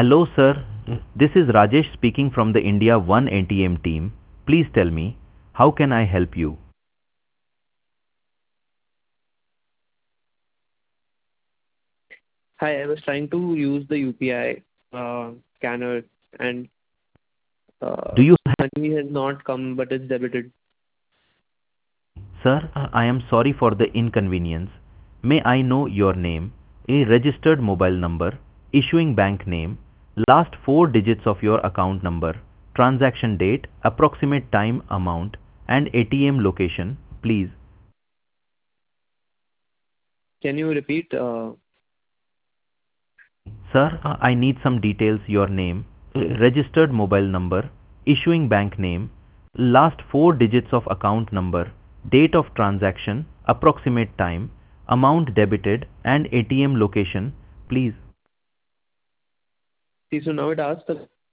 Hello, sir. This is Rajesh speaking from the India One ATM team. Please tell me, how can I help you? Hi, I was trying to use the UPI scanner and Do you money has not come, but it's debited. Sir, I am sorry for the inconvenience. May I know your name, a registered mobile number, issuing bank name, last four digits of your account number, transaction date, approximate time amount, and ATM location, please? Can you repeat? Sir, I need some details, your name, registered mobile number, issuing bank name, last four digits of account number, date of transaction, approximate time, amount debited, and ATM location, please. See, so now it asks the